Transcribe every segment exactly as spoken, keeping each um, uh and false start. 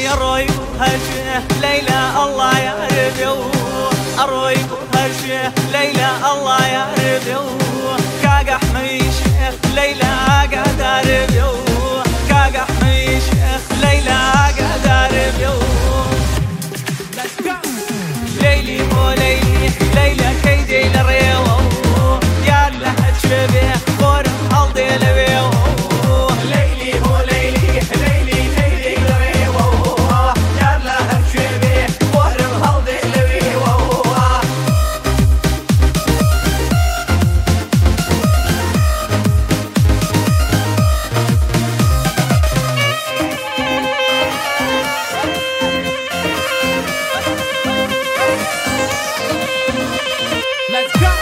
أروي هالشي ليلى الله يا ربي أروي هالشي ليلى الله يا ربي كاقح ميشيخ ليلى قاعد ربي كاقح ميشيخ ليلى قاعد ربي ليلي مو ليلي ليلى كيدي للريو يا لها تشبه فورم حلدي لبيو ليلي مو ليلي ليلي كيدي للريو يا لها تشبه فورم حلدي لبيو Let's go!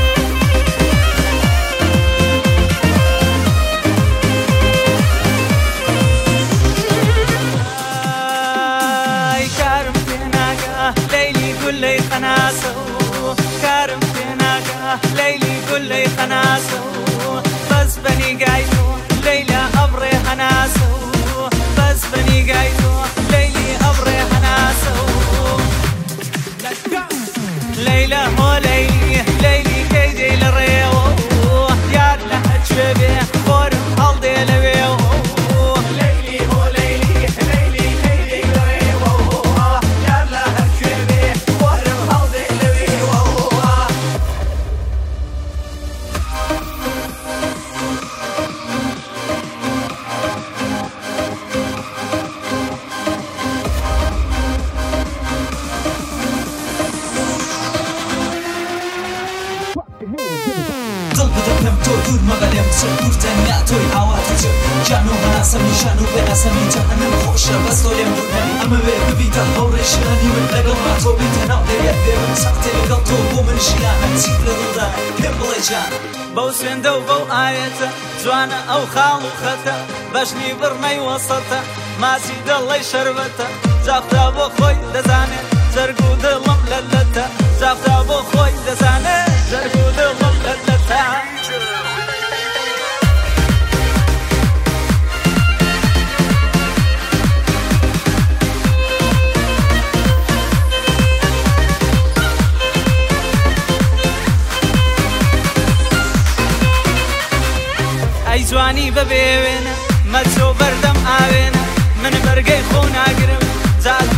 آي كارم في ناقة ليلي قول لي خناسو كارم في ناقة ليلي قول لي خناسو بس بني قايدو ليلى أبري هناسو بس بني قايدو ليلي أبري هناسو Let's go! ليلى مو ليلي ليلي كيدي للريو يا لها تشبه فورم حلدي لبيو ليلي مو ليلي ليلي كيدي للريو يا لها تشبه فورم حلدي لبيو دڵ بدەکەم تۆ دوور مەبەلێم چ دوورتەنیا تۆی ئاواتە چ جان و هەناسەمی شان و بێناسەمی جەهەنەم خۆشە بەس تۆ لێم دوورنەمی ئەمە وێ ببیتە هەوڕێشانی من لەگەڵ ما تۆ بیتە ناو دەریات بێمن سەختێ لەگەڵ تۆ بۆ من ژیانە چیت لە دڵدا پێم بڵێ جان بەو سوێندە و بەو ئاەتە جوانە ئەو خاڵ و خەتە بەشنی بڕمەی وەسەتە ماسی دڵی شەربەتە جافتا بۆ خۆی دەزانێت زەرگ و دڵم لەلەتە جافتا بۆ خۆی دەزانێت زەرگ و دڵم لەلەتە ئەی جوانی بەبێوێنە مەچۆ بەردەم ئاوێنە من بەرگەی خۆ ناگرم جات